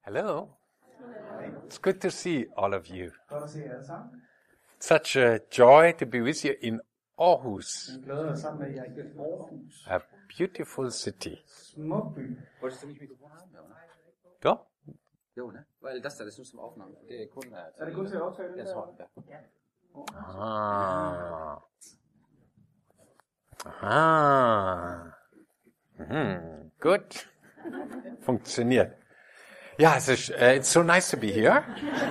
Hello. It's good to see all of you. Godt at se jer alle sammen. Such a joy to be with you in Aarhus, Jeg glæder mig sammen med jer i Aarhus. a beautiful city. Smuk by. Wolltest du nicht Mikrofon haben? Ja, ne? Ja? Jo, ne? Weil das da, das ist nur zum Aufnehmen. Det er kun... Er det kun til at optage den Jeg der? tror, ja. Good. Funktioniert. Ja, it's so nice to be here.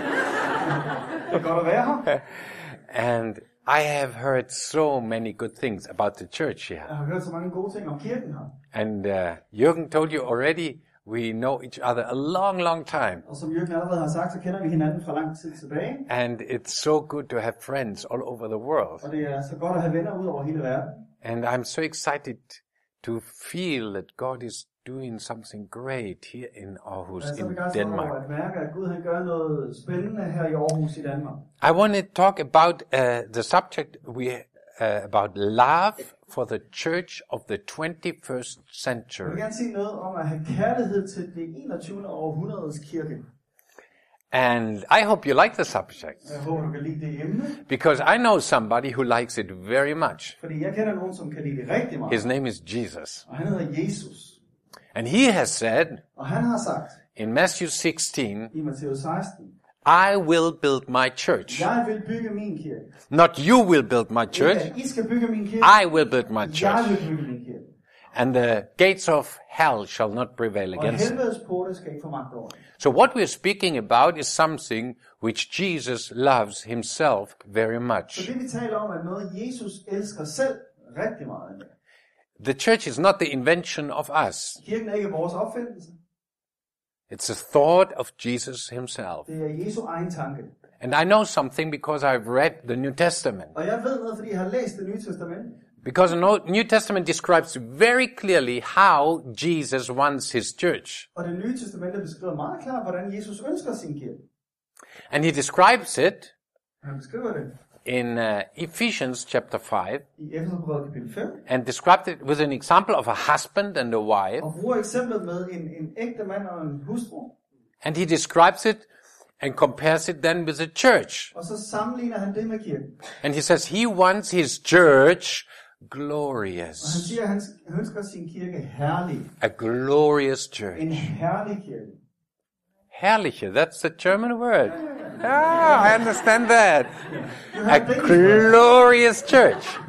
Det er godt at være her. And I have heard so many good things about the church here. Jeg har hørt så mange gode ting om kirken her. And Jürgen told you already, we know each other a long, long time. Og som Jürgen allerede har sagt, så kender vi hinanden fra lang tid tilbage. And it's so good to have friends all over the world. Og det er så godt at have venner ud over hele verden. And I'm so excited to feel that God is doing something great here in Aarhus, Jeg er så in begejstret over Denmark. at mærke, at Gud han gør noget spændende her i Aarhus i Danmark. I want to talk about the subject about love for the church of the 21st Jeg century. vil gerne sige noget om at have kærlighed til det 21. århundredes kirke. And I hope you like the subject, Jeg håber, du kan lide det emne, because I know somebody who likes it very much. fordi jeg kender nogen, som kan lide det rigtig meget. His name is Jesus. Og han hedder Jesus. And he has said Og han har sagt in Matthew 16, i Matthæus 16, I will build my church. jeg vil bygge min kirke. Not you will build my church, Ikke, at I skal bygge min kirke. I will build my Jeg church. vil bygge min kirke. And the gates of hell shall not prevail Og against it. helvedes porte skal ikke få magt over det. So what we're speaking about is something which Jesus loves himself very Så much. det vi taler om er noget, Jesus elsker selv rigtig meget. The church is not the invention of us. Kirken er ikke vores opfindelse. It's a thought of Jesus himself. Det er Jesu egen tanke. And I know something because I've read the New Testament. Og jeg ved noget, fordi jeg har læst det nye testament. Because the New Testament describes very clearly how Jesus wants his church. Og det nye testament beskriver meget klart, hvordan Jesus ønsker sin kirke. And he describes it Han beskriver det in Ephesians chapter 5 i Efeserbrevet kapitel 5. and described it with an example of a husband and a wife. Og bruger eksemplet med en ægte mand og en hustru. And he describes it and compares it then with the church. Og så sammenligner han det med kirken. And he says he wants his church Og han glorious. siger, at han ønsker sin kirke herlig. A glorious church. En herlig kirke. Herrliche, that's the German word. Ah, I understand that. A glorious church.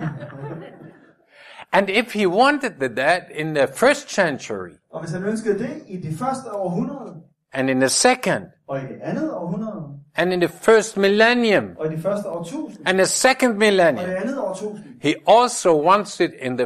And if he wanted that in the first century Og hvis han ønskede det i det første århundrede, and in the second og i det andet århundrede, and in the first millennium og i det første årtusind, and the second og i millennium, det andet årtusind, he also wants it in the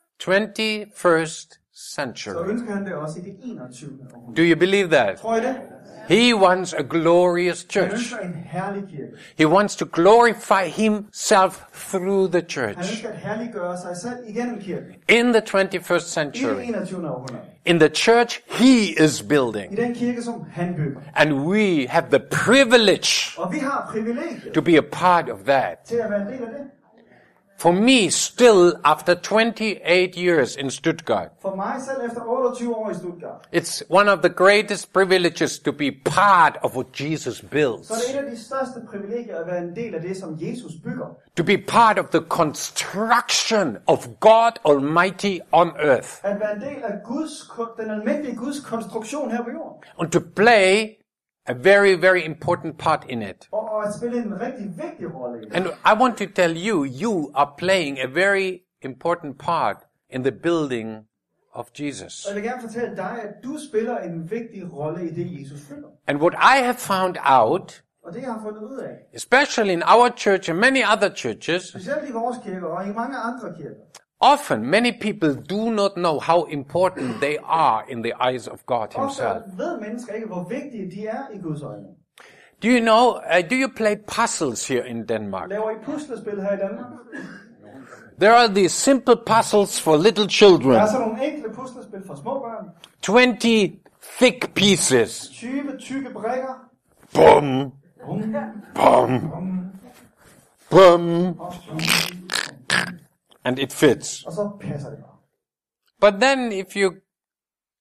21st så century. ønsker han det også i det 21. århundrede. Do you believe that? Tror I det? He wants a glorious Han church. ønsker en herlig kirke. He wants to glorify himself through the Han church ønsker at herliggøre sig selv igennem kirken. in the 21st I det century. 21. århundrede. In the church he is I building. den kirke, som han bygger. And we have the privilege Og vi har privilegiet to be a part of that. til at være en del af det. For me, still after 28 years in Stuttgart, For mig selv efter 28 år i Stuttgart, it's one of the greatest privileges to be part of what Jesus så er builds. det et af de største privilegier at være en del af det, som Jesus bygger. To be part of the construction of God Almighty on earth. At være en del af den almindelige Guds konstruktion her på jorden. And to play a very, very important part in it. Og at spille en rigtig vigtig rolle i det. And I want to tell you, you are playing a very important part in the building of Jesus. Og jeg vil gerne fortælle dig, at du spiller en vigtig rolle i det, Jesus bygger. And what I have found out, Og det jeg har fundet ud af, especially in our church and many other churches, specielt i vores kirker og i mange andre kirker, often many people do not know how important they are in the eyes of God ofte himself. ved mennesker ikke, hvor vigtige de er i Guds øjne. Do you know, do you play puzzles here in Denmark? Laver I puslespil her i Danmark? There are these simple puzzles for little Der children. er så nogle enkle puslespil for små børn. 20 thick pieces. 20 tykke brikker. Boom, Bum, boom, bum, boom. og bum. And it fits. Og så passer det bare. But then if you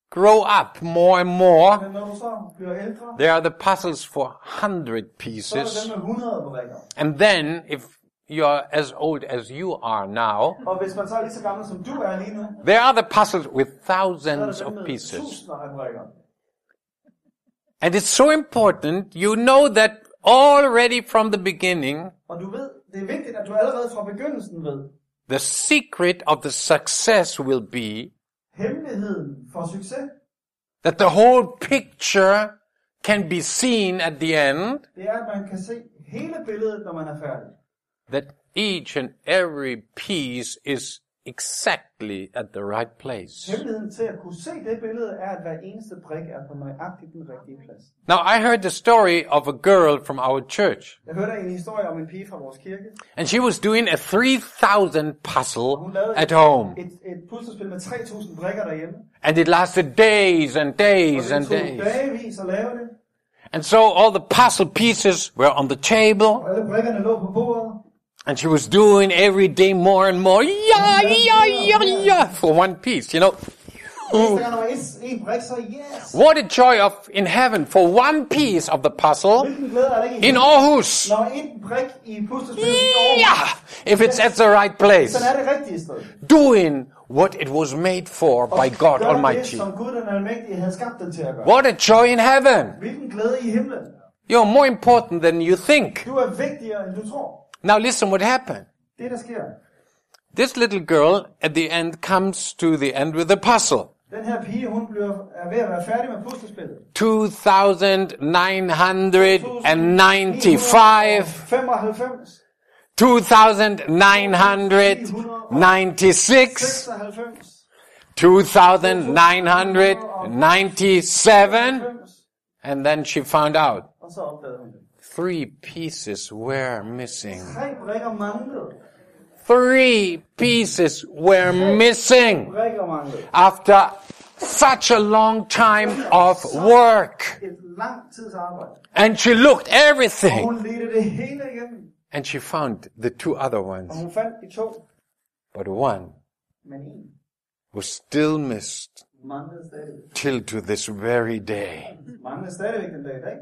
grow up more and more, Men når du så bliver ældre, there are the puzzles for 100 så er der pieces. dem med 100 brikker. And then, if you're as old as you are now, Og hvis man så er lige så gammel som du er lige nu, there are the puzzles with så er thousands der of dem med pieces. tusinder af brikker. And it's so important, you know that already from the beginning, Og du ved, det er vigtigt, at du allerede fra begyndelsen ved, the secret of the success will be hemmeligheden for succes, that the whole picture can be seen at the end, det er, at man kan se hele billedet, når man er færdig. that each and every piece is exactly at the right place. Hemmeligheden til at kunne se det billede er, at hver eneste brik er på nøjagtigt den rigtige plads. Now, I heard the story of a girl from our church, Jeg hørte en historie om en pige fra vores kirke. and she was doing a 3,000 puzzle Hun lavede at home. et puslespil med 3.000 brikker derhjemme. And it lasted days and days Og and det tog days. dagevis at lave det. And so all the puzzle pieces were on the table, Og alle brikkerne lå på bordet. and she was doing every day more and more, for one piece, you know. Næste gang der var en brik, så yes. What a joy of in heaven for one piece of the puzzle Hvilken glæde er der ikke in Aarhus. når en brik i puslespillet i år. Yeah, if it's at the right place. Sådan er det rigtige sted. Doing what it was made for by God Gør Almighty. det, som Gud den almægtige havde skabt den til at gøre. What a joy in heaven. Hvilken glæde i himlen. You're more important than you think. Du er vigtigere, end du tror. Now listen what happened. Det, der sker. This little girl at the end comes to the end with the puzzle. Den her pige, hun er ved at være færdig med puslespillet. 2,995, 95, 2,996, 2,997, and then she found out og så opdagede hun det. 3 pieces were missing. 3 brikker manglede. 3 pieces were missing Brikker manglede. after such a long time of work. Et lang tids arbejde. And she looked Og everything, hun ledte det hele igennem. and she found the 2 other Og ones, hun fandt de 2, but one men en was still missed manglede stadigvæk. till to this very day. Manglede stadigvæk den dag i dag.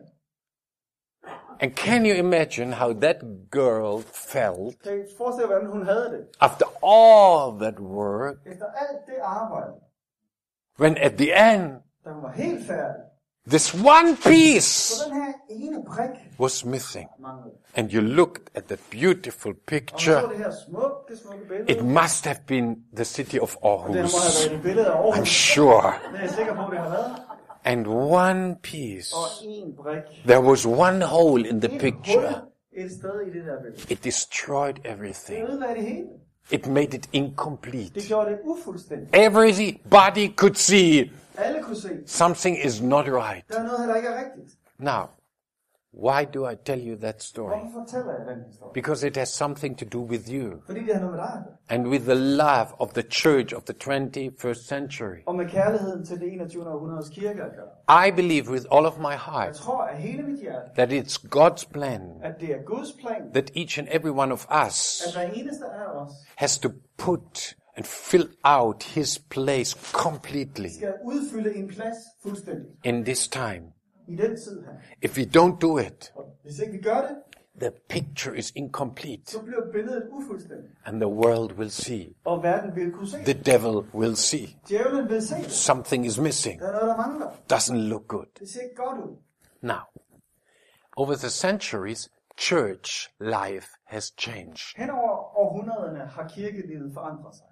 And can you imagine how that girl felt Kan I forestille jer, hvordan hun havde det? after all that work, Efter alt det arbejde, when at the end, da hun var helt færdig, this one piece så den her ene brik was missing? manglede. And you looked at the beautiful Og hun så picture. det her smukke billede. It must have been the city of Det må have Aarhus. været et billede af I'm Aarhus. sure. Det er jeg sikker på, det har været. And one piece. Og en brik. There was one hole in the Et picture. hul et sted i det der billede. It destroyed Det everything. ødelagde det hele. It made it Det incomplete. gjorde det ufuldstændigt. Everybody could see Alle kunne se, something is not right. der er noget, der ikke er rigtigt. Now, why do I tell you that story? Hvorfor fortæller jeg den historie? Because it has something to do with you Fordi det har noget med dig at gøre. and with the love of the church of the 21st century. Og med kærligheden til det 21. århundredes kirke at gøre. I believe with all of my Jeg heart tror af hele mit hjerte, that it's God's plan at det er Guds plan, that each and every one of us at hver eneste af os has to put and fill out his place completely skal udfylde en plads fuldstændig in this time. i den tid her. If we don't do it, Og hvis ikke vi gør det, the picture is incomplete så bliver billedet ufuldstændigt. and the world will see, Og verden vil kunne se the det. devil will see. Djævlen vil se det. Something is missing, Der er noget, der mangler. doesn't look good. Det ser ikke godt ud. Now, over the centuries, church life has changed. Hen over århundrederne har kirkelivet forandret sig.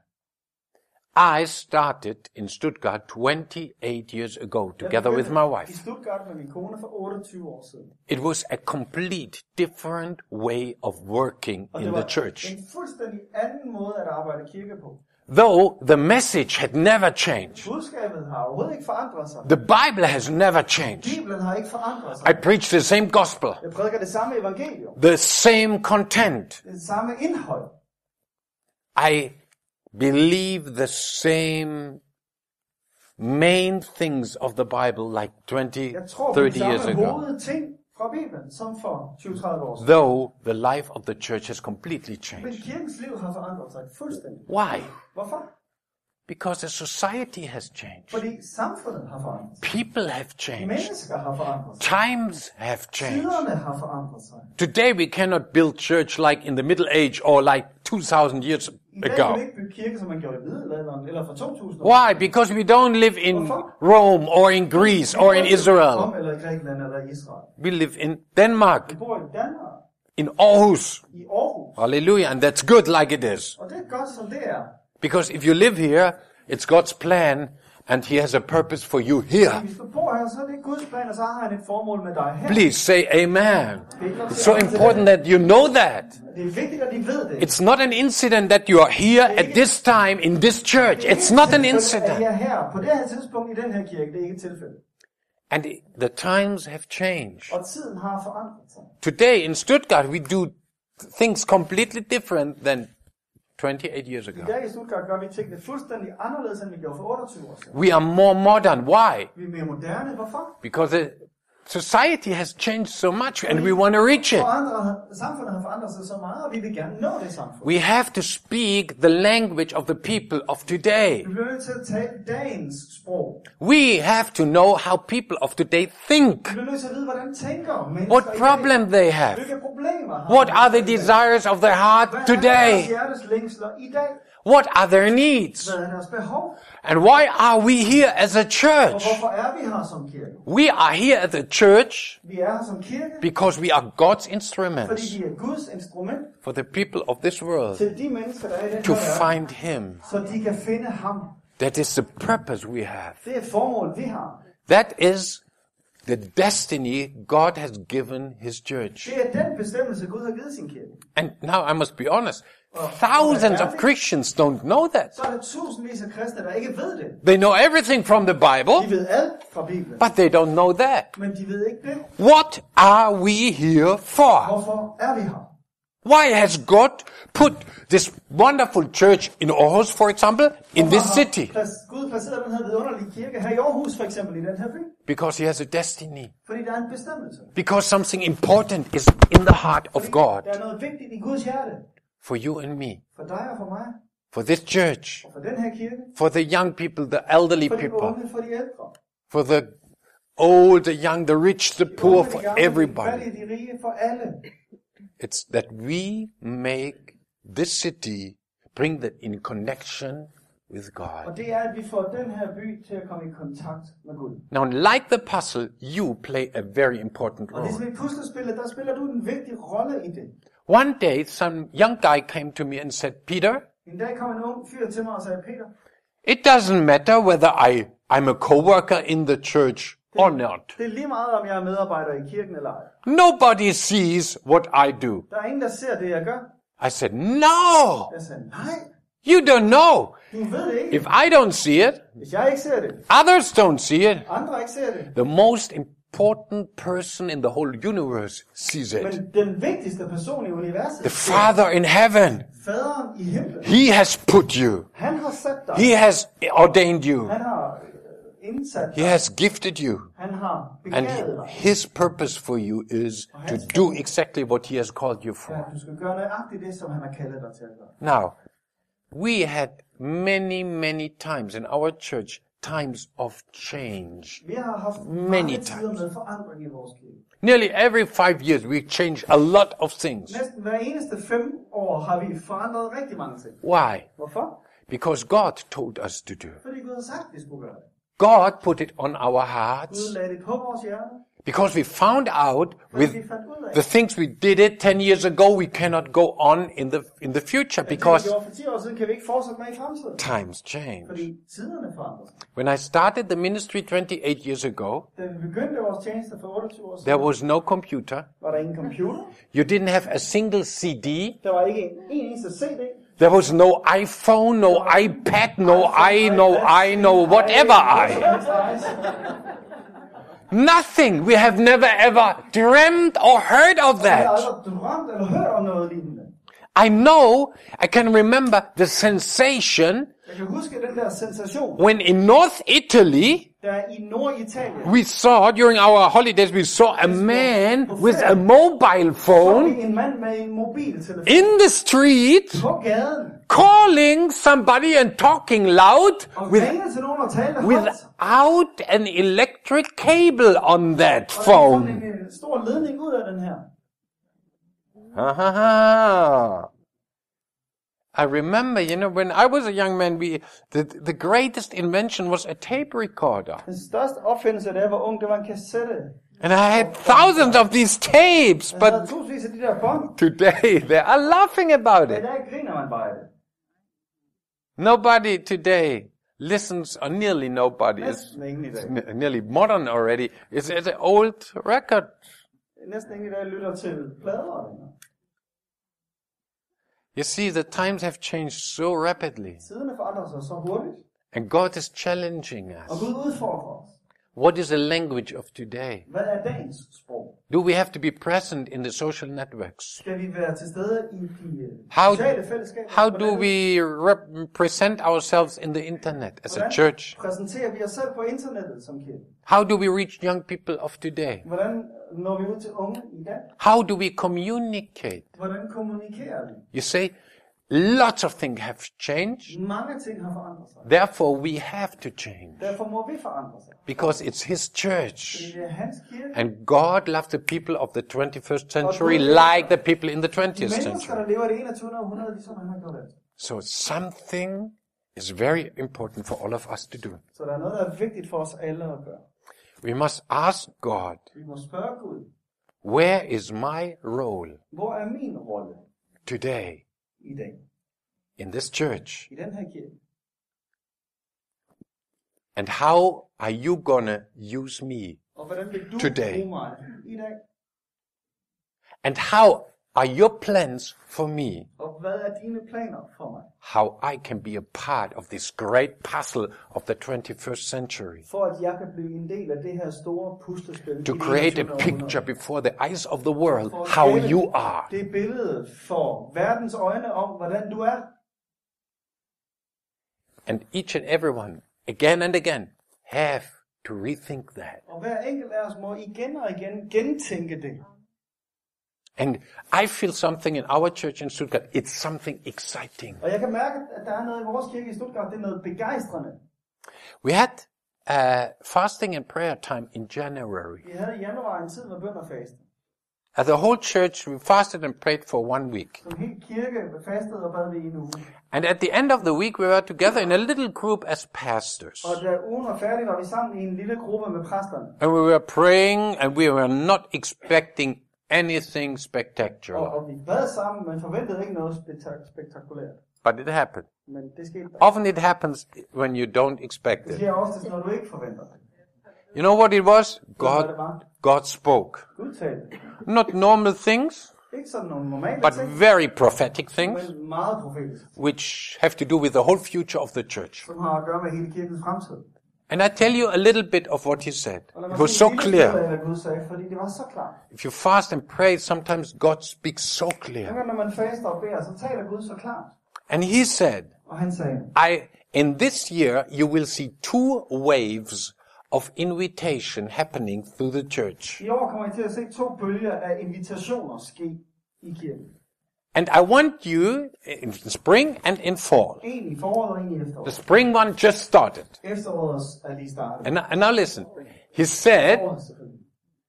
I started in Stuttgart 28 years ago together with my I wife. Stuttgart med min kone for 28 år siden. It was a complete different way of working Og in det the var church. en fuldstændig anden måde at arbejde kirke på. Though the message had never changed. Budskabet har overhovedet ikke forandret sig. The Bible has never changed. Bibelen har ikke forandret sig. I preach the same gospel, Jeg prædiker det samme evangelium. the same content. Det samme indhold. I believe the same main things of the Bible like 20, Jeg tror på 30 de years samme ago. hovedting fra Bibelen, som for 20-30 år siden. Though the life of the church has completely Men changed. kirkens liv har forandret sig fuldstændig. Why? Hvorfor? Because the society has changed. Fordi samfundet har forandret sig. People have changed. Mennesker har forandret sig. Times have changed. Tiderne har forandret sig. Today we cannot build church like in the Middle Age or like 2,000 years I dag kan ago. vi ikke bygge kirke, som man gjorde i middelalderen, eller for 2.000 år. Why? Because we don't live in Rome or in Greece or in Israel. Eller i Grækenland eller i Israel. We live in Denmark, Vi bor i Danmark, in Aarhus. i Aarhus. Hallelujah. And that's good like it is. Og det er godt, som det er. Because if you live here, it's God's plan and He has a purpose for you here. Hvis du bor her, så er det Guds plan, og så har han et formål med dig her. Please say amen. It's so important that you know that. Det er vigtigt, at de ved det. It's not an incident that you are here at this time in this church. It's not an At incident. jeg er her på det her tidspunkt i den her kirke, det er ikke et tilfælde. And the times have changed. Og tiden har forandret sig. Today in Stuttgart, we do things completely different than 28 years I ago. dag i Stuttgart gør vi tingene fuldstændig anderledes, end vi gjorde for 28 år siden. We are more modern. Why? Vi er mere moderne. Hvorfor? Because the society has changed so much and we want to reach it. Samfundet har forandret sig så meget, og vi vil gerne nå det samfund. We have to speak the language of the people of today. Vi bliver nødt til at tale dagens sprog. We have to know how people of today think. Vi bliver nødt til at vide, hvordan tænker mennesker What i dag. problem they have. Hvilke problemer har What de? are the desires of their heart Hvad er today? deres hjertes længsler i dag? What are their needs? Hvad er deres behov? And why are we here as a Og church? hvorfor er vi her som kirke? We are here at the church Vi er her som kirke, because we are God's fordi instruments vi er Guds instrument for the people of this world til de mennesker, der er i den to her verden, find Him. så de kan finde ham. That is the purpose we have. Det er et formål, vi har. That is the destiny God has given His church. Det er den bestemmelse, Gud har givet sin kirke. And now I must be honest, thousands of Christians don't know that. Så er der tusindvis af kristne, der ikke ved det. They know everything from the De Bible, ved alt fra Bibelen, but they don't know that. men de ved ikke det. What are we here for? Hvorfor er vi her? Why has God put this wonderful church in Aarhus, for example, in this city? Gud placeret den her vidunderlige kirke her i Aarhus, for eksempel, i den her by. Because He has a destiny. Fordi der er en bestemmelse. Because something important is in the heart of God Der er noget vigtigt i Guds hjerte. for you and me, For dig og for mig. for this church, Og for den her kirke. for the young people, the elderly For de people, unge, for de ældre. for the old, the young, the rich, the poor, De for gamle, de everybody. fattige, de rige, for alle. It's that we make this city, bring that in connection with God. Og det er, at vi får den her by til at komme i kontakt med Gud. Now, like the puzzle, you play a very important Og role. ligesom i puslespillet, der spiller du en vigtig rolle i det. One day, some young guy came to me and said, Peter, En dag kom en ung fyr til mig og sagde, Peter, it doesn't matter whether I'm a co-worker in the church or not. det er lige meget, om jeg er medarbejder i kirken eller ej. Nobody sees what I do. Der er ingen, der ser det, jeg gør. I said, no, Jeg sagde, nej, you don't know. du ved det ikke. If I don't see it, Hvis jeg ikke ser det, others don't see it. andre ikke ser det. The most important person in the whole universe sees it. Men den vigtigste person i universet, The Father in heaven, faderen i himlen, He has put you. han har sat dig. He has ordained you. Han har indsat He dig. has gifted you. Han har And begavet dig. His purpose for you is to do exactly what He has called you Ja, for. du skal gøre nøjagtigt det, som han har kaldet dig til at gøre. Now, we had many times in our church times of change. Vi har haft Many mange tider times. med forandring i vores kirke. Nearly every 5 years we change a lot of things. Næsten hver eneste 5 år har vi forandret rigtig mange ting. Why? Hvorfor? Because God told us to do. Fordi Gud har sagt, at vi skulle gøre det. God put it on our hearts. Gud lagde det på vores hjerte. Because we found out with Vi fandt ud af, the things we did it 10 years ago, we cannot go on in the future at det, vi because gjorde for 10 år siden, kan vi ikke fortsætte med i fremtiden. times change. Fordi tiderne forandrer sig. When I started the ministry 28 years ago, Da vi begyndte vores tjeneste for 28 år siden, there was no computer. var der ingen computer. You didn't have a single CD. Der var ikke en eneste CD. There was no iPhone, no iPad, no whatever Nothing. We have never ever dreamt or heard of Jeg har that. aldrig drømt eller hørt om noget lignende. I can remember the sensation Jeg kan huske den der sensation, when in North Italy, Der i Norditalien we saw during our holidays, we saw a man with a mobile så phone vi en mand med en mobiltelefon in the street på gaden calling somebody and talking loud og ringede til nogen og talte højt. without an electric cable on that Og der er phone. sådan en stor ledning ud af den her. I remember, when I was a young man, the greatest invention was a tape recorder. Den største opfindelse, da jeg var ung, det var en kassette. And I had thousands of these tapes, Jeg havde but tusindvis af de der bånd. today they are laughing about I it. dag griner man bare af det. Nobody today listens, or nearly nobody is Næsten ingen i dag. nearly modern already. It's an old record. Næsten ingen i dag lytter til plader længere. You see, the times have changed so rapidly, Tiderne forandrer sig så hurtigt, and God is challenging og us. Gud udfordrer os. What is the language of today? Hvad er dagens sprog? Do we have to be present in the social networks? Skal vi være til stede i de How, sociale fællesskaber? how do we represent ourselves in the internet as a Hvordan church? præsenterer vi os selv på internettet som kirke? How do we reach young people of today? Hvordan når vi ud til unge i dag? How do we communicate? Hvordan kommunikerer vi? You see, lots of things have changed. Mange ting har forandret sig. Therefore, we have to change Derfor må vi forandre sig. because it's His church. Fordi det er hans kirke. And God loves the people of the 21st century like the people in the 20th Mennesker, century. der lever i det 21. århundrede, ligesom han har gjort det. So something is very important for all of us to do. Så der er noget, der er vigtigt for os alle at gøre. We must ask God, Vi må spørge Gud, where is my role hvor er min rolle today i dag? in this church? I den her kirke. And how are you gonna use me? Og hvordan vil du Today. bruge mig i dag? And how are your plans for me? Og hvad er dine planer for mig? How I can be a part of this great puzzle of the 21st century? For at jeg kan blive en del af det her store puslespil. To i det create a 21. århundrede. picture before the eyes of the world, For at how skabe you are. det billede for verdens øjne om, hvordan du er. And each and everyone, again and again, have to rethink that. Og hver enkelt af os må igen og igen gentænke det. And I feel something in our church in Stuttgart. It's something exciting. Og jeg kan mærke, at der er noget i vores kirke i Stuttgart, det er noget begejstrende. We had fasting and prayer time in January. Vi havde i januar en tid med bøn og faste. As the whole church, we fasted and prayed for 1 week. Som helt kirke fastede og bad vi i en uge. And at the end of the week, we were together in a little group as pastors. Og da ugen var færdig, var vi sammen i en lille gruppe med præsterne. And we were praying, and we were not expecting anything spectacular. Og vi bad sammen, men forventede ikke noget spektakulært. But it happened. Men det skete bare. Often it happens when you don't expect Det it. sker også, når du ikke forventer det. You know what it was? Hvad det var? God spoke. Gud talte. Not normal things, Ikke sådan nogle normale but ting, very prophetic things, men meget profetisk. which have to do with the whole future of the church. Som har at gøre med hele kirkens fremtid. And I tell you a little bit of what he said. Og lad mig It was sige so en lille clear. smule af, hvad Gud sagde, fordi det var så klart. If you fast and pray, sometimes God speaks so clear. Nogle gange, når man faster og beder, så taler Gud så klart. And he said, Og han sagde, in this year, you will see 2 waves of invitation happening through the church. i år kommer I til at se 2 bølger af invitationer ske i kirken. And I want you, in spring and in fall. En i foråret og en i The efteråret. spring one just started. Efteråret er lige startet. And now listen. He said, Foråret selvfølgelig.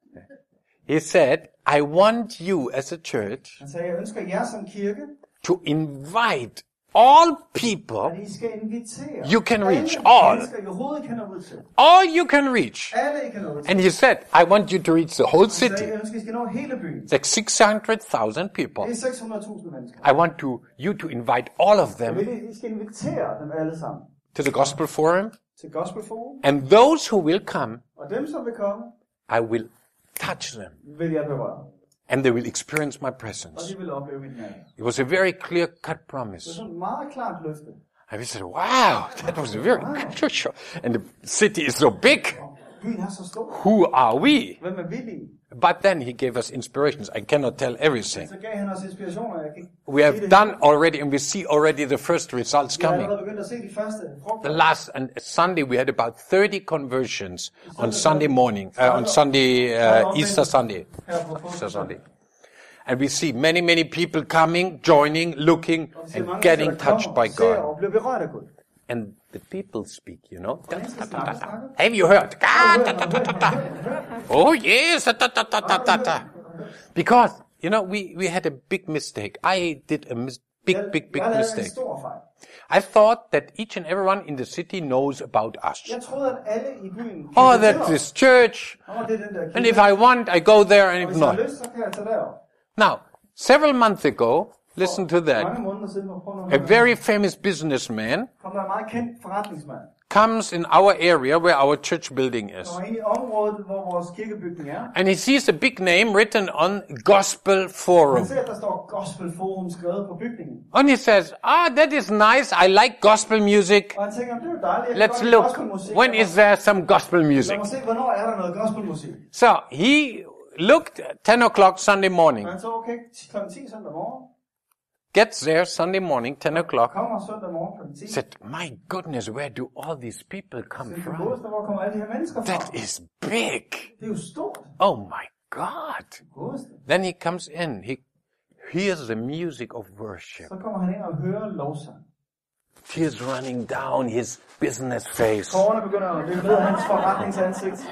I want you as a church Han sagde, jeg ønsker jer som kirke, to invite all people at I skal invitere you can reach, alle all. mennesker, I overhovedet kan nå ud til. all you can reach. Alle I kan nå ud til. And he said, I want you to reach the whole Han sagde, city. jeg ønsker, I skal nå hele byen. It's like 600,000 people. Det er 600.000 mennesker. I want you to invite all of Jeg vil, them I skal invitere dem alle sammen to the Gospel Forum. til Gospel Forum. And those who will come, Og dem, som vil komme, I will touch them. vil jeg berøre. And they will experience my Og presence. de vil opleve mit nærvær. It was a very clear-cut Det er promise. sådan et meget klart løfte. And we said, wow, that was a very good show. And the city is so big. Byen er så stor. Who are we? Hvem er vi lige? But then he gave us inspirations. I cannot tell everything. Så gav han os inspirationer. Jeg kan ikke We have sige det done hele. already, and we see already the first results Vi har coming. allerede begyndt at se de første frugter. The last and Sunday we had about 30 conversions on Sunday morning, on Sunday Easter Sunday, Her på Easter Sunday, and we see many people coming, joining, looking, and getting touched by Ser God. og bliver berørt af Gud. And the people speak, you know. Have you heard? Oh yes, because you know we had a big mistake. I did a big Jeg lavede en mistake. stor fejl. I thought that each and everyone in the city knows about us. Jeg troede, at alle i byen Oh, kendte til that's os. this church. Det er den der And kirke. if I want, I go there, and Og if hvis jeg har not. lyst, så kan jeg tage derop. Now, several months ago, listen to that. Mange måneder siden, hvor prøvede A very famous businessman kom der en meget kendt forretningsmand. comes in our area where our church building is. Og ind i området, hvor vores kirkebygning er. And he sees a big name written on Gospel Han Forum. ser, at der står Gospel Forum skrevet på bygningen. And he says, that is nice. I like gospel music. Og han tænker, det er jo dejligt. Jeg kan Let's godt lide look. gospelmusik. When is there some gospel music? Lad mig se, hvornår er der noget gospelmusik. So he looked at 10 o'clock Sunday morning. Og han så, okay, kl. 10 søndag morgen. Gets there Sunday morning, 10 o'clock. Kommer søndag morgen kl. 10. Said, my goodness, where do all these people come Det from? godeste, hvor kommer alle de her mennesker fra? That is big. Det er jo stort. Oh my God. Det godeste. Then he comes in. He hears the music of worship. Så kommer han ind og hører lovsang. Tears running down his business face. Tårerne begynder at løbe ned af hans forretningsansigt.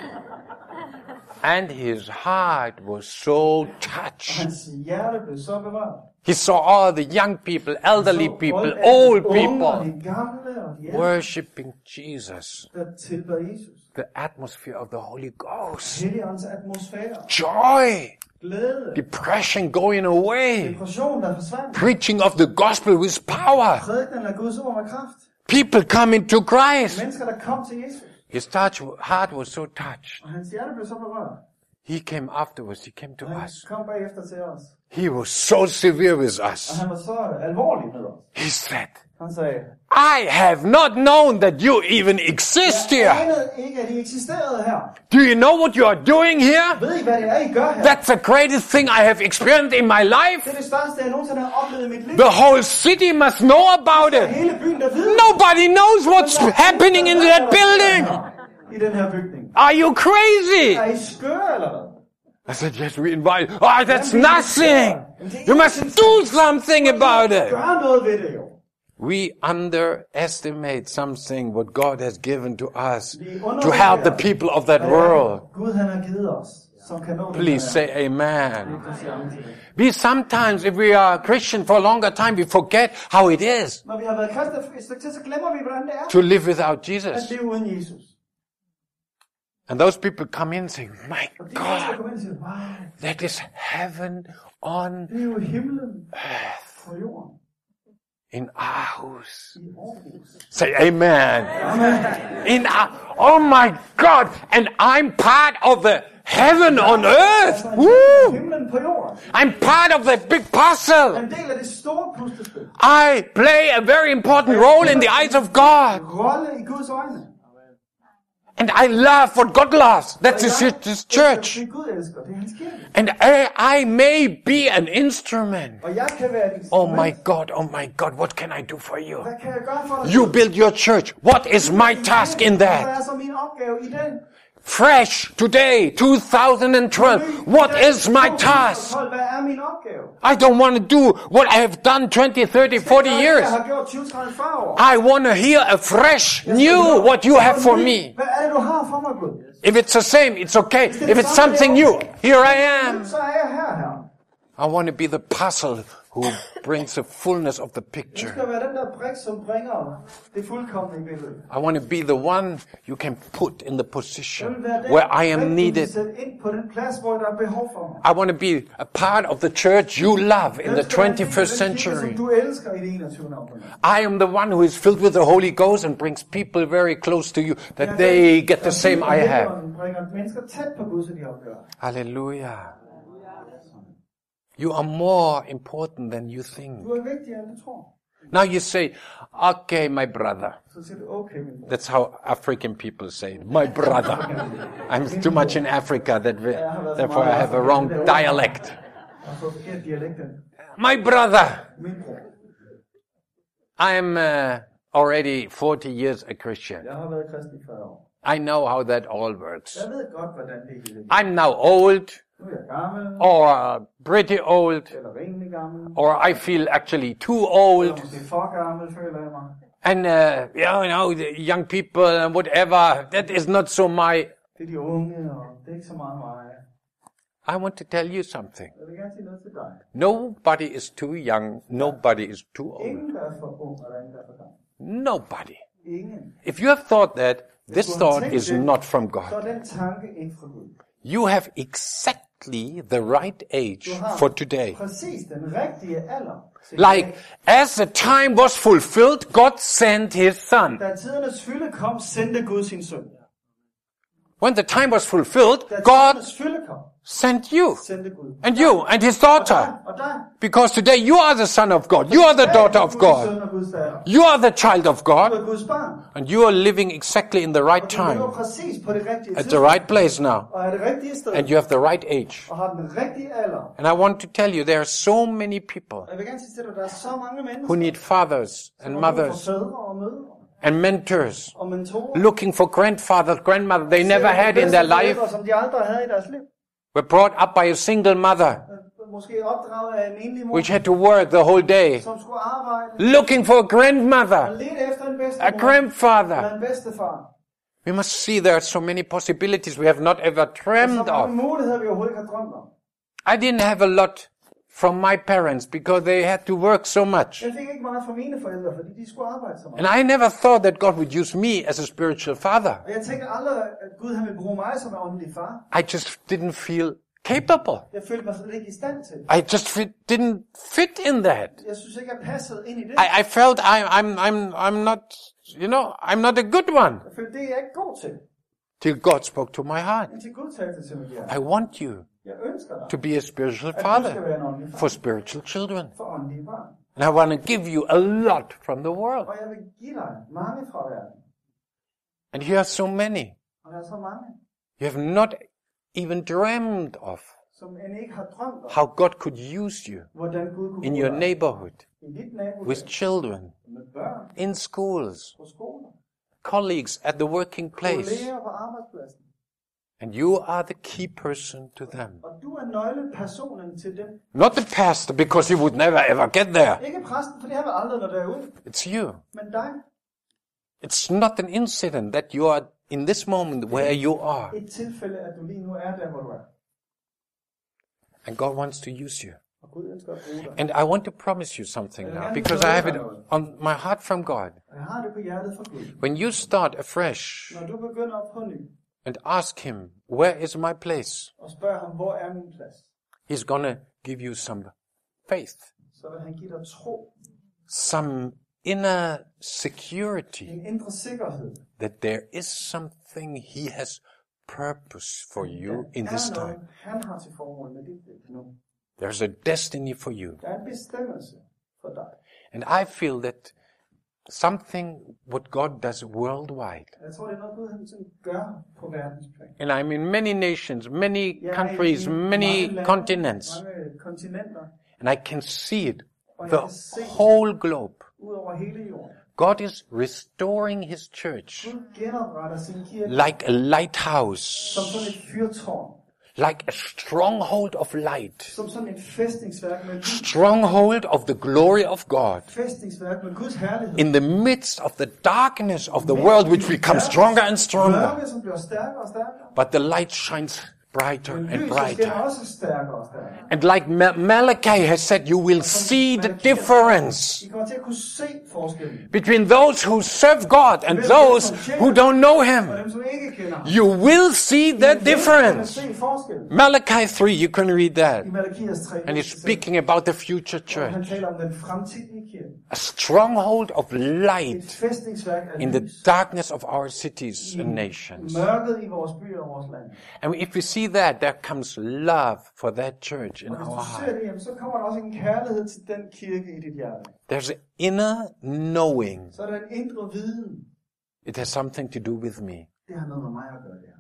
And his heart was so touched. Hans hjerte blev så berørt. He saw all the young people, elderly Så people, alle de old unge og people de gamle og de ældre, worshiping Jesus. der tilbeder Jesus. The atmosphere of the Holy Ghost. Helligåndens atmosfære. Joy. Glæde. Depression going away. Depression, der forsvandt. Preaching of the gospel with power. Prædikenen af Guds ord med kraft. People coming to Christ. Mennesker, der kom til Jesus. His heart was so touched. Og hans hjerte blev så berørt. He came afterwards. He came to Og han us. kom bagefter til os. He was so severe with us. Og han var så alvorlig med os. He said, Han sagde, I have not known that you even exist jeg here. anede ikke, at I eksisterede her. Do you know what you are doing here? Ved I, hvad det er, I gør her? That's the greatest thing I have experienced in my life. Det er det største, jeg nogensinde har oplevet i mit liv. The whole city must know about it. Hele byen, der ved, Nobody knows what's happening in that building. i den her bygning. Are you crazy? Er I skøre, eller hvad? I said, yes, we invite. Oh, that's nothing. You must do something about it. Gør noget ved det, jo. We underestimate something what God has given to us to help the people of that world. Gud, han har givet os, som kan nå Please say amen. det. We sometimes, if we are Christian for a longer time, we forget how it is Når vi har været kristne et stykke tid, så glemmer vi, hvordan det er to live without at Jesus. leve uden Jesus. And those people come in and say, my Og de mennesker God, kommer ind og siger, wow, that is heaven on det er jo himlen på jorden. in Aarhus. I Aarhus. Say amen. In oh my God, and I'm part of the heaven on earth. Woo! Himlen på jorden. I'm part of the big puzzle. En del af det store puslespil. I play a very important role in the eyes of God. Rolle i Guds øjne. And I love what God loves. That's his church. Det Gud elsker, det er hans kirke. And I may be an instrument. Og jeg kan være et Oh instrument. my God, what can I do for you? Hvad kan jeg gøre for dig? You build your church. What is my task in Hvad that? er så min opgave i den? Fresh today, 2012. What is my task? Hvad er min opgave? I don't want to do what I have done 20, 30, 40 Jeg years. har gjort 20, 30, 40 år. I want to hear a fresh, new what you have for me. Hvad er det, du har for mig, Gud? If it's the same, it's okay. If it's something new, here I am. Så er jeg her. I want to be the puzzle who brings the fullness of the Jeg picture. skal være den der brik, som bringer det fuldkomne i billedet. I want to be the one you can put in the Jeg position vil være den where I am brik, du needed. kan sætte ind på den plads, hvor der er behov for mig. I want to be a part of the church you love in the Jeg skal være en del af 21st den kirke, century. som du elsker i det 21. århundrede. I am the one who is filled with the Holy Ghost and brings people very close to you that they get the same I have. Bringer mennesker tæt på Gud, så de oplever. Hallelujah. You are more important than you think. Du er vigtigere, end du tror. Now you say, okay, my brother. Så siger du, okay, min bror. That's how African people say it. My brother. I'm too much in Africa, therefore I have a wrong dialect. Jeg har fået forkert dialekten. My brother. Min bror. I'm already 40 years a Christian. Jeg har været kristen i 40 år. I know how that all works. Jeg ved godt, hvordan det hele I'm now old, Nu er jeg gammel, or pretty old, eller rimelig gammel, or I feel actually too old. eller måske for gammel, føler jeg mig. And, the young people and whatever, that is not so my... Det er de unge, og det er ikke så meget mig. I want to tell you something. Jeg vil gerne sige noget til dig. Nobody is too young, nobody is too old. Ingen, der er for ung, og der er ingen, der er for gammel. Nobody. Ingen. If you have thought that, this thought is not from Så er God. den tanke ikke fra Gud. You have exactly the right age Du har for today. præcis den rigtige alder. til Like, i dag. as the time was fulfilled, God sent his son. Da tidernes fylde kom, sendte Gud sin søn. When the time was fulfilled, Da God tidernes fylde kom, sent you, sendte Gud. and you, and his daughter. Og dig. Because today you are the son of God, you are the daughter of Guds God, søn og Guds datter. you are the child of Du God, er Guds barn. and you are living exactly in the right Og du lever time, præcis på det rigtige at the tidspunkt. right place now, Og er det rigtige sted. and you have the right age. Og har den rigtige alder. And I want to tell you, there are so many people Og jeg vil gerne sige til dig, at der er så mange mennesker, who need fathers and som har brug for mothers fædre og mødre and mentors, og mentorer. looking for grandfathers, grandmothers they never had in their life, Bedsteforældre, som de aldrig havde i deres liv. were brought up by a single mother, Måske opdraget af en enlig mor, which had to work the whole day, som skulle arbejde. looking for a Og grandmother, ledte efter en a bedstemor. Eller grandfather. en bedstefar. We must see there are so many possibilities we have not ever Så dreamed mange of. muligheder, vi overhovedet ikke har drømt om. I didn't have a lot from my parents because they had to work so much. Jeg fik ikke meget fra mine forældre, fordi de skulle arbejde så meget. And I never thought that God would use me as a spiritual father. Og jeg tænkte aldrig, at Gud han ville bruge mig som en åndelig far. I just didn't feel capable. Jeg følte mig slet ikke i stand til det. I just didn't fit in that. Jeg synes ikke, jeg passede ind i det. I felt I'm not, I'm not a good one. Jeg følte, det er jeg ikke god til. Till God spoke to my heart. Indtil Gud talte til mig hjerte. I want you Jeg ønsker dig, to be a spiritual at du skal father være en åndelig far for spiritual children. for åndelige barn. And I want to give you a lot from the world. Og jeg vil give dig mange fra verden. And here are so many Og der er så mange, you have not even dreamed of som end ikke har drømt om, how God could use you hvordan Gud kunne in bruge your dig neighborhood, i dit nabolag, with children, med børn, in schools, på skoler, colleagues at the working place. kolleger på arbejdspladsen. And you are the key person to them. Og du er nøglepersonen til dem. Not the pastor, because he would never ever get there. Ikke præsten, for det har vi aldrig når derude. It's you. Men dig. It's not an incident that you are in this moment where you are. Et tilfælde, at du lige nu er der, hvor du er. And God wants to use you. Og Gud ønsker at bruge dig. And I want to promise you something now, because I have it on my heart from God. Og jeg har det på hjertet fra Gud. When you start afresh Når du begynder på ny, and ask Him, where is my place? og spørger ham, hvor er min plads? He's gonna give you some faith, Så vil han give dig tro, some inner security en indre sikkerhed. that there is something He has purpose for you in this Der er time. noget, han har til formål med dit liv nu. There's a destiny for you. Der er en bestemmelse for dig. And I feel that something what God does worldwide. Jeg tror, det er noget, Gud han sådan gør på verdensplan. And I'm in many nations, many Jeg er countries, i many mange lande, continents. mange kontinenter, And I can see it, og the jeg kan se whole globe. ud over hele jorden. God is restoring His church Gud genopretter sin kirke like a lighthouse, som sådan et fyrtårn, like a stronghold of light, som sådan et fæstningsværk med lys, stronghold of the glory of God fæstningsværk med Guds herlighed. in the midst of the darkness of the world, which becomes stronger and stronger. Mørke, som bliver stærkere og stærkere. But the light shines brighter Men and lyset skinner brighter. også stærkere og stærkere. And like Malachi has said, you will see the difference I kommer til at kunne se forskellen. between those who serve God and those who don't know Og Him. dem, som ikke kender ham. You will see the I vil difference. se forskellen. Malachi 3, you can read that. I Malakias 3. And he's speaking about the future Og han church. taler om den fremtidige kirke. A stronghold of Et light fæstningsværk af in the lys. darkness of our cities and nations. Mørket i vores byer og vores land. And if we see see that, there comes love for that church in Og hvis our du ser heart. det, jamen, så kommer der også en kærlighed til den kirke i dit hjerte. There's an inner knowing. Så er der en indre viden. It has something to do with me. Det har noget med mig at gøre, det her.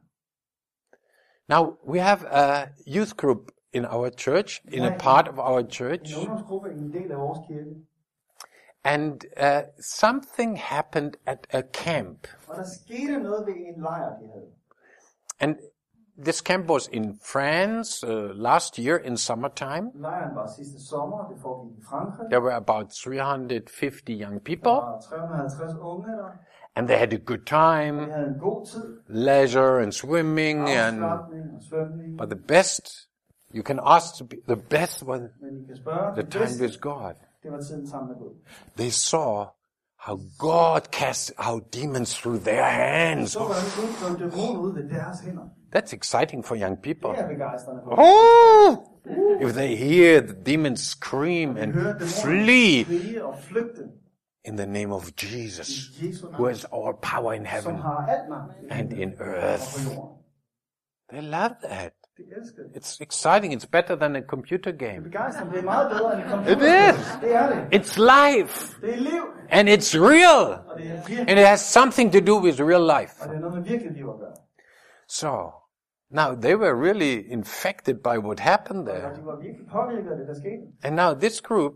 Now, we have a youth group in our church, in a part of our church. En ungdomsgruppe i en del af vores kirke. And something happened at a camp. Og der skete noget ved en lejr, de havde. And this camp was in France last year in summertime. Lejren var sidste sommer, det foregik i Frankrig. There were about 350 young Der people. var 350 unge der. And they had a good De time, havde en god tid. leisure and swimming. Afslapning og svømning. But the best, you can ask, the best was Men I kan spørge, the det time bedste, with God. det var tiden sammen med Gud. They saw how God cast out demons through their hands. Så var det Gud, der dæmoner ud ved deres hænder. That's exciting for young people. Det er begejstrende for. Oh! If they hear the demons scream and Hør dæmoner flee skrige og flygte in the name of Jesus, i Jesu who navn, has all power in som heaven har alt magt and in og earth. på jorden. They love that. Det elsker det. It's exciting. It's better than a computer Det er game. begejstrende. Det er meget bedre end en It computer. is. Det er det. It's life. Det er liv. And it's real. Og det er And virkelig. it has something to do with real life. Og det er noget med virkelig liv at gøre. So, now they were really infected by what happened Og there. de var virkelig påvirket af det, der skete. And now this group,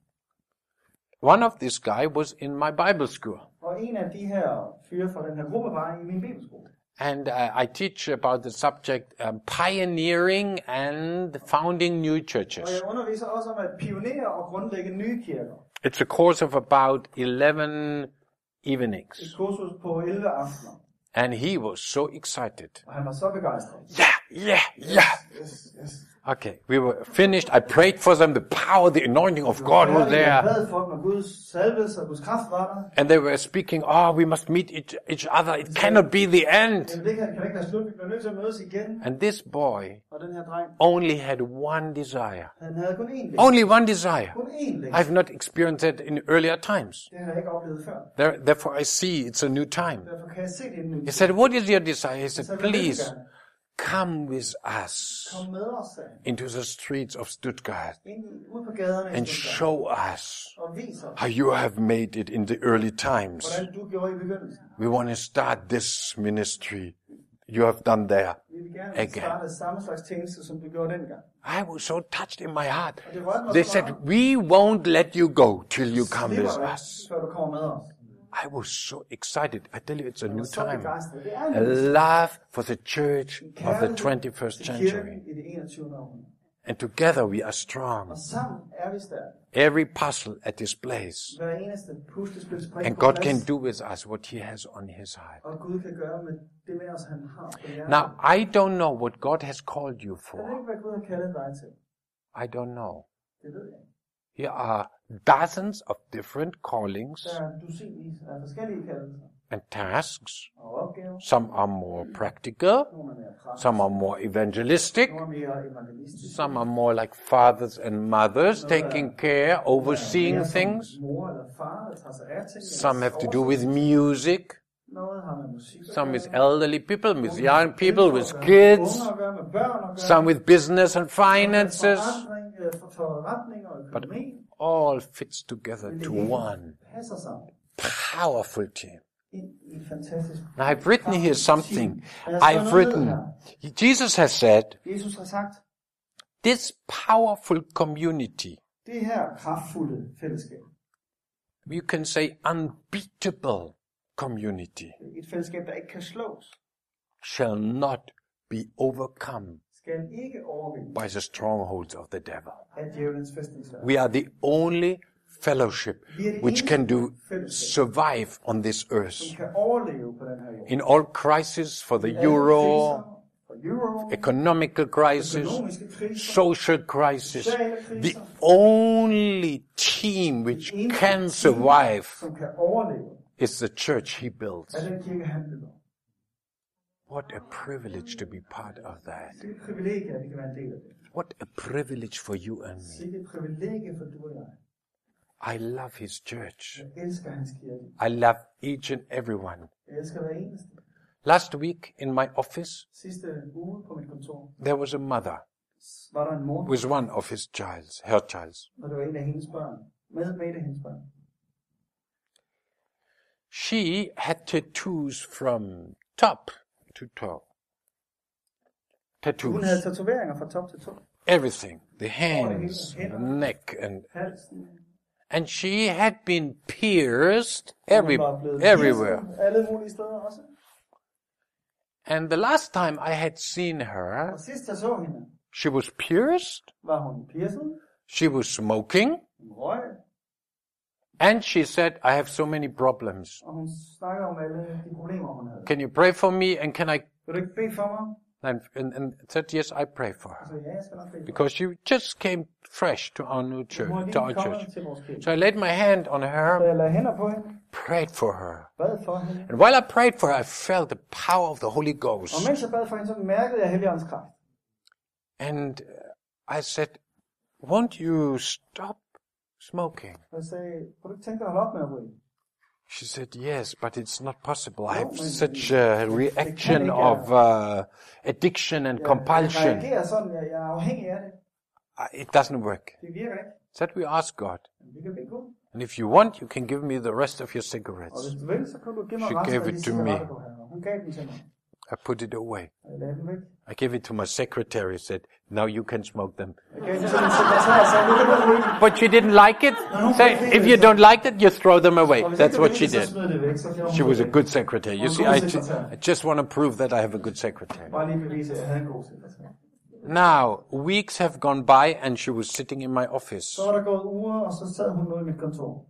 one of this guy was in my Bible school. Og en af de her fyre fra den her gruppe var i min bibelskole. And I teach about the subject pioneering and founding new Og churches. jeg underviser også om at pionere og grundlægge nye kirker. It's a course of about 11 evenings. Et kursus på 11 aftener. And he was so excited. Og han var så begejstret. Yeah. Yes. Okay, we were finished. I prayed for them. The power, the anointing of God was Jeg there. bad for dem, og Guds salvelse og Guds kraft var der. And they were speaking, we must meet each other. It cannot be the end. Men det kan ikke være slut. Vi bliver nødt til at mødes igen. And this boy Og den her dreng, only had one desire. han havde kun én længsel. Only one desire. Kun én længsel. I've not experienced it in earlier times. Det har jeg ikke oplevet før. Therefore I see it's a new time. Derfor kan jeg se det nu. He said, what is your desire? He said, Så vil jeg please gerne. come with us Kom med os, sagde han. into the streets of Stuttgart Ud på gaderne i and Stuttgart. show us Og vis os, how you have made it in the early times. hvordan du gjorde i begyndelsen. We want to start this ministry you have done there. Vi vil gerne Again. starte samme slags tjeneste, som du gjorde dengang. I was so touched in my heart. Og det rørte mig They så said, meget. we won't let you go till you come with Slipper us. dig, før du kommer med os. I was so excited. I tell you, it's a Jeg new var så time. begejstret. Det er A en love for the church of the kærlighed 21st til century. kirken i det 21. århundrede. And together we are strong. Og sammen er vi stærke. Every puzzle at this place. Hver eneste puslespilsbrik And på God plads. can do with us what He has on His heart. Og Gud kan gøre med det med os, han har på hjertet. Now, I don't know what God has called you Jeg ved for. ikke, hvad Gud har kaldet dig til. I don't know. Det ved jeg ikke. Here are dozens of different callings Der er dusinvis af forskellige kaldelser and tasks. og opgaver. Some are more practical, Nogle er mere praktiske, some are more evangelistic, nogle er mere evangelistiske. some are more like fathers and mothers taking care, overseeing Mere som things. Mor eller far, der tager sig af ting. Some have to do with music, Noget har med musik at some gøre. with elderly people, with young people, Noget with har med kids, unge at gøre, med børn at gøre. some with business and finances. Forretning og økonomi. All fits together Men to det hele one passer sammen powerful team. ind i et fantastisk. Now I've written here something. Og jeg har skrevet I've noget ned written, her. Jesus has said, Jesus har sagt, this powerful community, det her kraftfulde fællesskab, you can say unbeatable community, et fællesskab, der ikke kan slås, shall not be overcome skal ikke overvinde by the strongholds of the devil. af djævelens fæstningsværk. We are the only fellowship Vi er det which eneste can do fællesskab, survive on this earth. som kan overleve på den her jord. In all crises for the Alle euro, kriser, for euro, economical crisis, økonomiske kriser, social crisis, sociale the kriser, only team which eneste can team, survive som kan overleve, is the church he builds. er den kirke, han bygger. What a privilege to be part of that. Det er et privilegie, at vi kan være en del af det. What a privilege for you and me. Det er et privilegie for du og jeg. I love his church. Jeg elsker hans kirke. I love each and every one. Jeg elsker hver eneste. Last week in my office, Sidste uge på mit kontor there was a mother var der en mor, with one of her childs. og det var en af hendes børn. Med et af hendes børn. She had tattoos from top to toe. Hun havde Tattoos. tatoveringer fra top til tå. Everything. The hands, the neck, Halsen. and she had been pierced Hun var blevet everywhere. piercet alle mulige steder også. And the last time I had seen her, Og sidst jeg så hende, she was pierced, var hun piercet. she was smoking, Hun røg. and she said, I have so many problems. Og hun snakker om alle de problemer, hun havde. Can you pray for me? And can I? Vil du ikke bede for mig? And said, yes, I pray for her. Så ja, jeg skal nok bede for Because she just came fresh to our new church, dig. Hun er to our lige kommet church. til vores kirke. So I laid my hand on Så her, jeg lagde hænder på hende, prayed for her. bad for hende. And while I prayed for her, I felt the power of the Holy Og Ghost. mens jeg bad for hende, så mærkede jeg Helligåndens kraft. And I said, won't you stop smoking? Og jeg sagde, kunne du ikke tænke dig at holde op med at ryge? She said, yes, but it's not possible. I have but such a reaction of addiction and Jeg compulsion. reagerer sådan, jeg er afhængig af det. It doesn't work. Det virker ikke. Said we ask God. Men vi kan bede Gud. And if you want, you can give me the rest of your Og cigarettes. hvis du vil, så kan du give mig She resten gave af de it to me. cigaretter, du har. Hun gav den til mig. I put it away. Og jeg lagde den væk. I gave it to my secretary, said, now you can smoke them. Jeg gav den til min sekretær og sagde, nu kan du ryge den. But she didn't like it. Say, if you don't like it, you throw them away. Og hvis That's ikke what du she vil, så did. smid det væk, så gjorde hun She was a det. good secretary. You see, I just want to prove that I have a good secretary. Bare lige bevise, at jeg havde en god sekretær. Now, weeks have gone by and she was sitting in my office Så var der gået uger, og så sad hun ude i mit kontor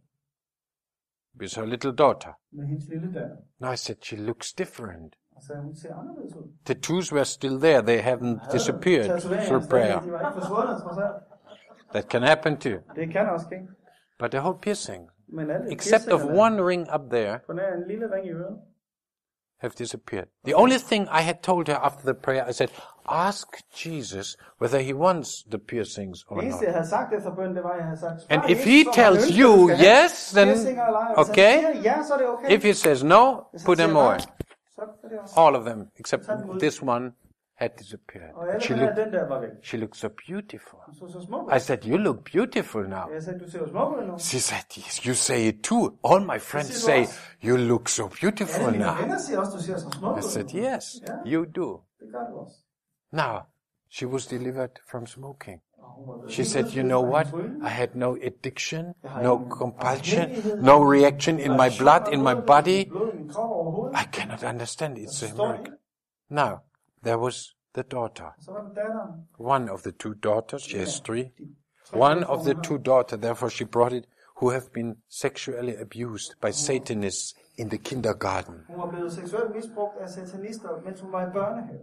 with her little daughter. med hendes lille datter. Now I said, she looks different. Og sagde, hun ser anderledes ud. Tattoos were still there. They haven't disappeared Tatoveringer through stadig, prayer. de var ikke forsvundet, trods alt. That can happen too. Det kan også ske. But the whole piercing, Men alle except of piercingerne, one ring up there, på nær en lille ring i øret, have disappeared. The only thing I had told her after the prayer, I said, ask Jesus whether he wants the piercings or det eneste, not. jeg havde sagt efter bønnen, det var, at jeg havde sagt, And "Spørg if Jesus, he om tells ønsker, you du skal have yes, then piercinger eller ej." Hvis han okay. siger ja, så er det okay. If he says no, Hvis han put them siger away. nej, så er det også. All of them, except this one, had disappeared. Og But alle she den her, looked, den der var væk. she looked so beautiful. Så smuk. I said, you look beautiful now. Jeg sagde, du ser jo smuk ud nu. She said, yes, you say it too. All my friends say, you look so beautiful Alle mine now. venner siger også, du ser så smuk I ud. said, yes, Ja, you do. det gør du også. Now, she was delivered from smoking. Og hun var blevet She helt said, you know udfyldt what? af hendes rygning. I had no addiction, har no ingen compulsion, afhængighed, no reaction in my blood, in my body. Blod i min krop overhovedet. I cannot understand. It's a Forstår miracle. ikke. Now, there was the daughter. Så var der datteren. One of the two daughters, she has three. One of the two daughters, therefore she brought it, who have been sexually abused by Satanists in the kindergarten. Hun var blevet seksuelt misbrugt af satanister, mens hun var i børnehave.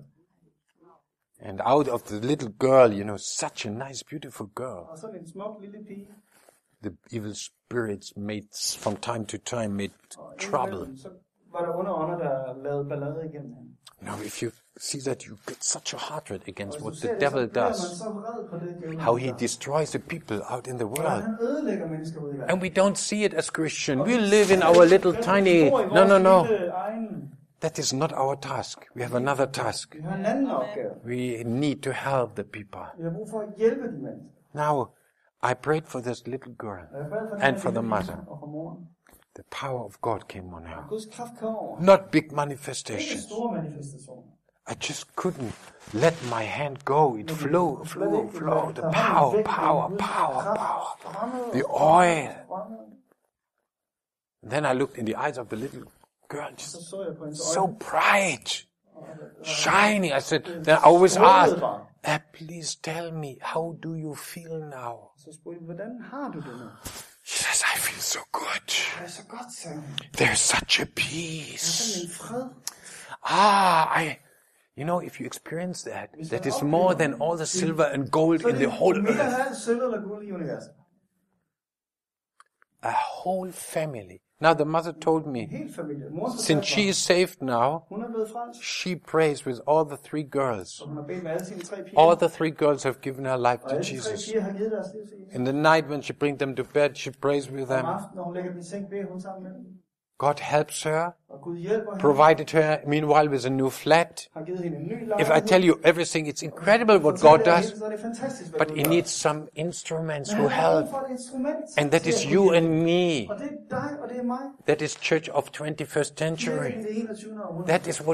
And out of the little girl, you know, such a nice, beautiful girl, Og sådan en smuk lille pige. the evil spirits made, from time to time, made Og trouble. indimellem, så var der under, der lavede ballade igennem hende. Now, if you see that, you get such a heart rate against Og what hvis the du ser det, så devil bliver man does, så vred på det, djævlen how he gør. destroys the people out in the Hvordan world. han ødelægger mennesker ude i verden. And we don't see it as Christian. We live in our little tiny... Vi bor i No, vores no, no. lille egen. That is not our task. We have another task. Vi har en anden opgave. We need to help the people. Vi har brug for at hjælpe de mennesker. Now, I prayed for this little girl, Og jeg bad for den and her for the lille mother. pige og for moren. The power of God came on her. Guds kraft kom over. Not big Ikke manifestations. store manifestationer. I just couldn't let my hand go. It flow. The power. The oil. Then I looked in the eyes of the little girl, just Så så jeg på hendes so øjne. bright, shining. I said, then I always ask, please tell me, how do you feel now? Så spurgte jeg, hvordan har du det nu? She says, I feel so good. Det er så godt, sagde hun. There's such a Sådan peace. en fred. You know, if you experience that, that is more than all the silver and gold Så in the whole mere earth. af alt sølv eller guld i universet. A whole family. Now the mother told me, Helt familie. Mor since she is saved now, hun er blevet frelst. she prays with all the three girls. Og hun har bedt med alle sine tre piger. All the three girls have given her life Og to alle de tre Jesus. piger har givet deres liv til Jesus. In the night when she brings them to bed, she prays with Om them. aftenen, når hun lægger dem i seng, beder hun sammen med dem. God helps her, Og Gud hjælper hende. provided her, meanwhile, with a new flat. Har givet hende en ny If I lejlighed. tell you everything, it's incredible what Fortæller God jeg does, hende, så er det fantastisk, hvad but Gud He gør. needs some instruments Men who han har brug help. for et instrument, And that til is at you kunne and hjælpe. me. Og det er dig, og det er mig. That is Church of 21st century. Kirken i det 21. århundrede. That is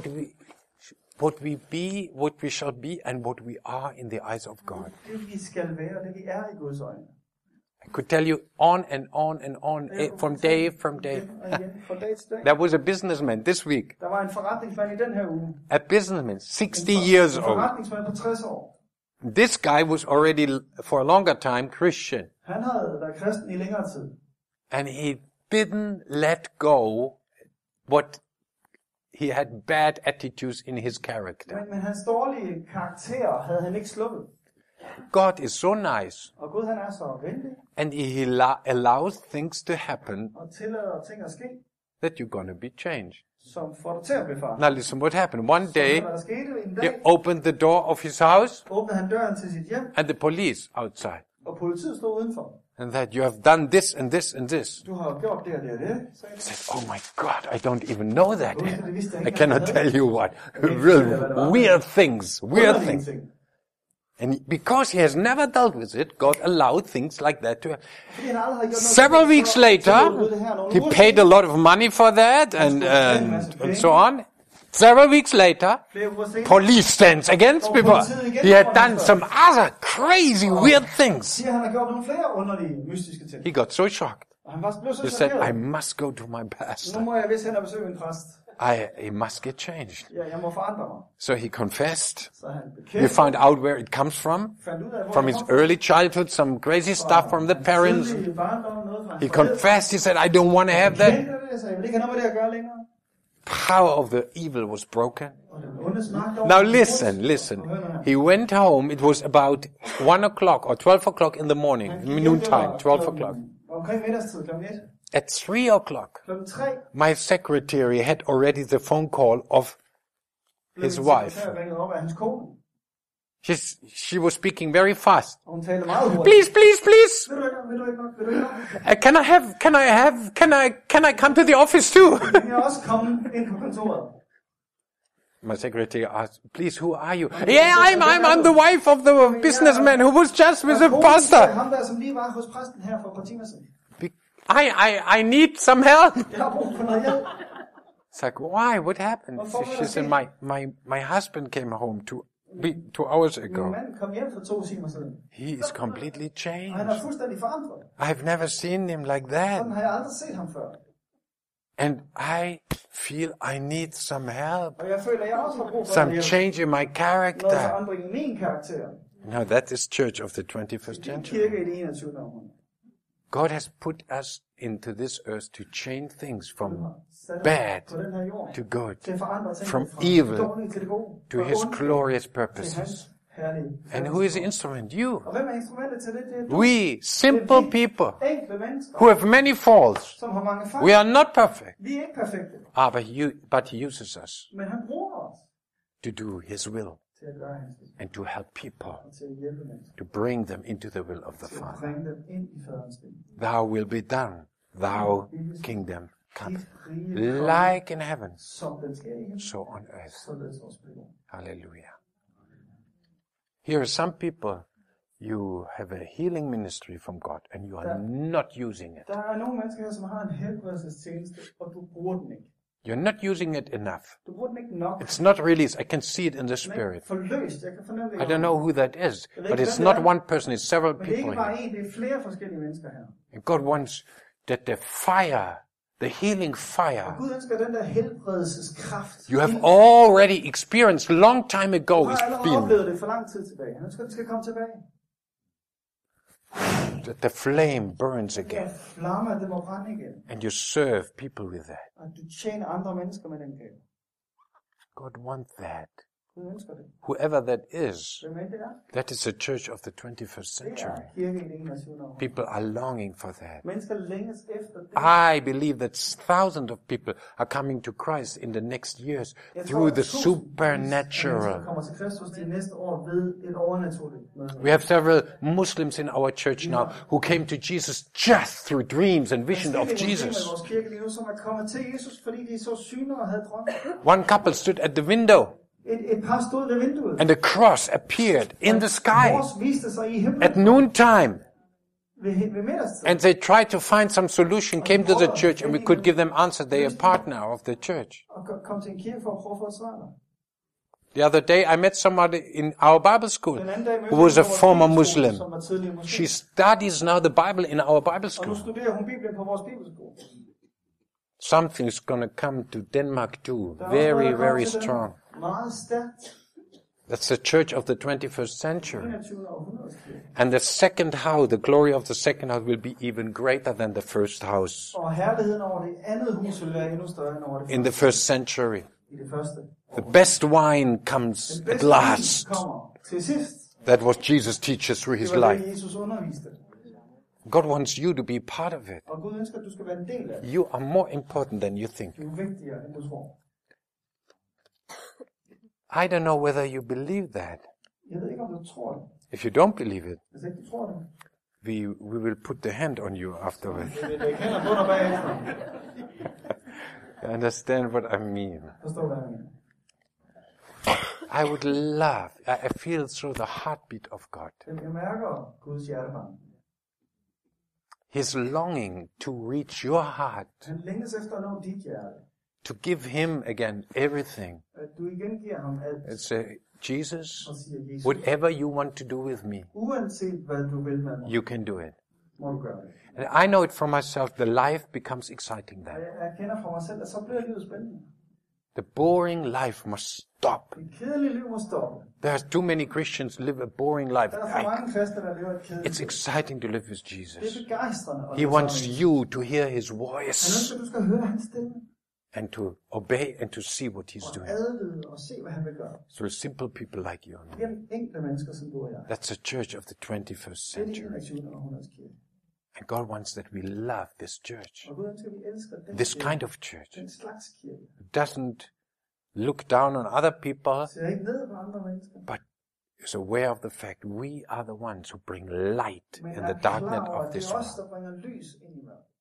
what we shall be, and what we are in the eyes of God. Det vi skal være, og det vi er i Guds øjne. I could tell you on and on and on, from day. Igen og igen, fra dag til dag. There was a businessman this week, Der var en forretningsmand i den her uge. a businessman, 60 years En old. forretningsmand på 60 år. This guy was already, for a longer time, Christian. Han havde været kristen i længere tid. And he didn't let go what he had bad attitudes in his character. Men hans dårlige karakter havde han ikke sluppet. God is so nice, Og Gud han er så venlig and he allows things to happen og tillader ting at ske, that you're going to be changed. som får dig til at blive far. Now listen what happened. One day, Hvad der skete en he dag, opened the door of his house, åbnede han døren til sit hjem, and the police outside. og politiet stod udenfor. And that you have done this and this and this. Du har gjort det og det og det, sagde I han. said, oh my God, I don't even know that. Det vidste jeg I ikke cannot engang, tell you what. Real weird things, weird things. Ting. And because he has never dealt with it, God allowed things like that to happen. Fordi han aldrig har gjort noget, Several weeks så later, tillod Gud det her nogle he uger paid a senere. lot of money for that and so on. Several weeks later, Flere uger senere, police stands against people. He had done some other crazy, weird things. siger han har gjort nogle flere underlige, mystiske ting. He got so shocked. Og han var blevet så He said, I chokeret. must go to my Nu pastor. må jeg vist hen og besøge en præst. He must get changed. Ja, jeg må forandre mig. So he confessed. Så han He bekendte, found out where it comes from. fandt ud af, hvor From det his kom fra. early childhood, some crazy stuff from the parents. Tidlige barndom, noget fra hans He forældre. confessed. He said, I don't want to have that. Kendte det, så jeg vil ikke have noget med det at gøre længere. Power of the evil was broken. Og den ondes magt over Now hans listen, brud. listen. Og hør nu her. He went home. It was about 1 o'clock or 12 o'clock in the morning, Han gik hjem, noontime, det var 12 klokken- o'clock. Omkring middagstid, klokken 1. At 3 o'clock, Klokken 3. my secretary had already the phone call of his wife. ringede op af hans kone. She was speaking very fast. Og hun talte meget hurtigt. Please, please, please. Vil du ikke nok? Can I come to the office too? Kan jeg også komme ind på kontoret? My secretary asked, please, who are you? Yeah, I'm the wife of the businessman who was just with the Og konen sagde, pastor. ham der, som lige var hos præsten her for et par timer siden. I need some help. Jeg har brug for noget hjælp. It's like, why? What happened? She said, my husband came home 2 hours Min ago. mand kom hjem for 2 timer siden. He is completely Og han er changed. fuldstændig forandret. I've never seen him like that. Sådan har jeg aldrig set ham før. And I feel I need some help. Og jeg føler, at jeg også har brug for Some noget hjælp. change in my Noget character. forandring i min karakter. No, that is Church of the 21st Det er century. kirke i det 21. århundrede. God has put us into this earth to change things from Sat os bad på den her jord to good, til at forandre ting from fra evil det dårlige til det gode. to Fra His ondt glorious til purposes. hans herlige And who is the instrument? You. Og hvem er instrumentet til det? Det er du. We, simple people Enkle mennesker, who have many faults. som har mange fejl. We are not perfect. Vi er ikke perfekte, But He uses us men han bruger os to do His will til at gøre hans vilje, and to help people, og til at hjælpe mennesker, to bring them into the will of the til at Father. bringe dem ind i faderens vilje. Thou will be done, thou kingdom come, Dit rige kommer, like in heaven, som den sker i himlen, so on earth. således også på jorden. Hallelujah. Here are some people, you have a healing ministry from God and you are not using it. Der er nogle mennesker her, som har en helbredelsestjeneste, og du bruger den ikke. You're not using it enough. Du bruger den ikke nok. It's not released. I can see it in the Den er spirit. ikke forløst. Jeg kan fornemme det. I don't know who that is, but it's not one person, it's several Men det er people ikke bare here. en, det er flere forskellige mennesker her. And God wants that the fire, the healing fire, Gud ønsker den der helbredelseskraft. you have already experienced a long time ago Du har is allerede been, oplevet det for lang tid tilbage. Han ønsker, at det skal komme tilbage. that the flame burns Ja, again flammer, det må brænde igen. and you serve people with that. Og du tjener andre mennesker med den gave. God wants that Gud ønsker det. Whoever that is, Hvem end det er, that is the church of the 21st det century. er kirke i det 21. århundrede. People are longing for that. Mennesker længes efter det. I believe that thousands of people are coming to Christ in the next years Jeg tror, through at the tusindvis af supernatural. mennesker kommer til Kristus de næste år ved et overnaturligt møde. We have several Muslims in our church now who came to Jesus just through dreams and visions of Jesus. I vores kirke lige nu, som er kommet til Jesus, fordi de så syner og havde drømme. One couple stood at the window Et par stod ved vinduet. and a cross appeared in the sky Kors viste sig i himlen at noontime. ved middagstid. And they tried to find some solution, came to the church, and we could give them answer. They are partner of the church. Og kom til en kirke for at prøve at få et svar der. The other day I met somebody in our Bible school Den anden dag mødte who was a jeg en former bibelskole, Muslim. som var tidligere muslim. She studies now the Bible in our Bible Og nu school. studerer hun Bibelen på vores bibelskole. Something's going to come to Denmark too. Der er også noget, Very, der kommer very til strong. Danmark. Meget stærkt. That's the church of the 21st century. 21. århundredes kirke. And the second house, the glory of the second house will be even greater than the first house Og herligheden over det andet hus vil være endnu større end over det in the first century. i det første. The best wine comes Den at bedste last. vin kommer til sidst. That was Jesus teaches through his Det var life. det, Jesus underviste. God wants you to be part of it. Og Gud ønsker, at du skal være en del af det. You are more important than you think. Du er vigtigere, end du tror. I don't know whether you believe that. Jeg ved ikke, om du tror det. If you don't believe it, Hvis ikke du tror det, we will put the hand on you afterwards. jeg kender på dig bagefter. You understand what I mean? Forstår du, hvad jeg mener? I would love, I feel through the heartbeat of God, Jeg mærker Guds hjertebarn. his longing to reach your heart, Han længes efter at nå dit hjerte. to give him again everything. At du igen giver ham alt. And say, Jesus, Og siger, Jesus, whatever you want to do with me, uanset hvad du vil med mig, you can do it. må du gøre det. And I know it for myself, the life becomes exciting Og then. jeg kender fra mig selv, at så bliver livet spændende. The boring life must stop. Et kedeligt liv må stoppe. There's too many Christians live a boring life. Der er for mange kristne, der lever et kedeligt It's liv. exciting to live with Det Jesus. er begejstrende. at He leve wants sammen med you to hear his Jesus. Han voice ønsker, at du skal høre hans stemme. and to obey and to see what he's Og doing. adlyde og se, hvad han vil gøre. Through simple people like you and me. Gennem enkle mennesker, som du og jeg. That's the church of the 21st Det er det century. 21. århundredes kirke. And God wants that we love this church. Og Gud ønsker, at vi elsker den This kirke. kind of church. Den slags kirke. It doesn't look down on other people, Ser ikke ned på andre mennesker. but is aware of the fact we are the ones who bring light Men in er the klar darkness over, of at this det er os, world. der bringer lys ind i mørket.